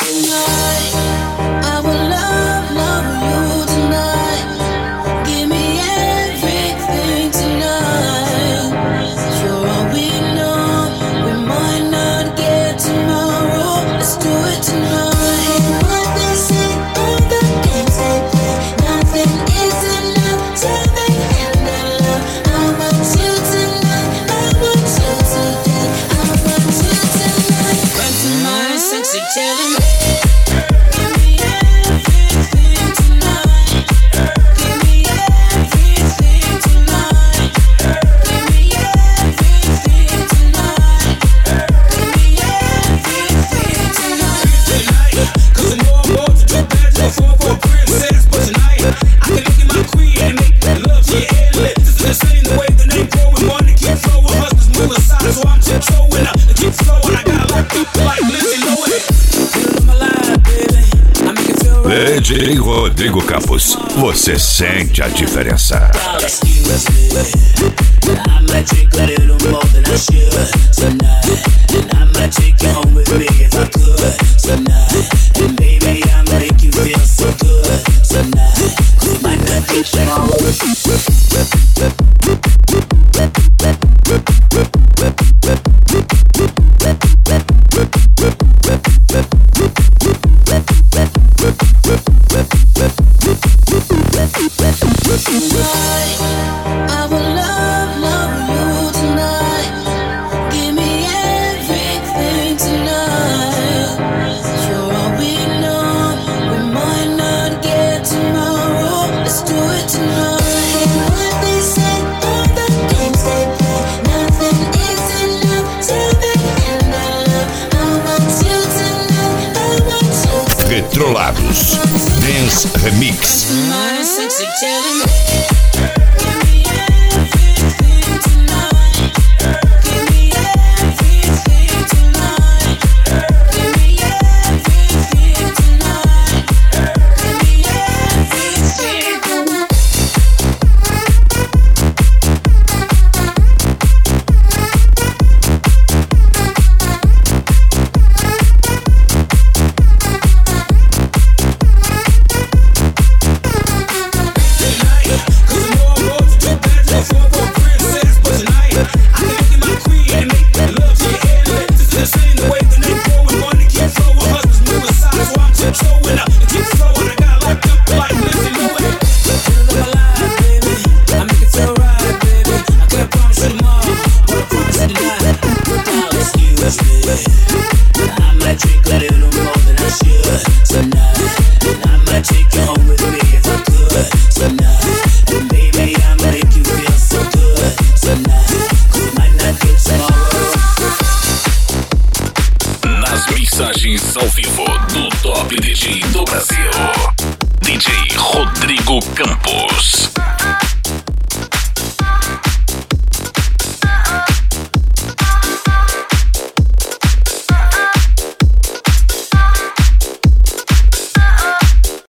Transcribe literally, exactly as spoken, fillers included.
D J Rodrigo Campos, você sente a diferença. I will love, love you tonight. Give me everything tonight. You're all we know. We might not get tomorrow. Let's do it tonight. What they say, all the games they play, nothing is enough till the end of love. I want you tonight. I want you tonight. Petrolados Dance Remix. My sexy telling me. Nas mixagens ao vivo do Top D J do Brasil, D J Rodrigo Campos.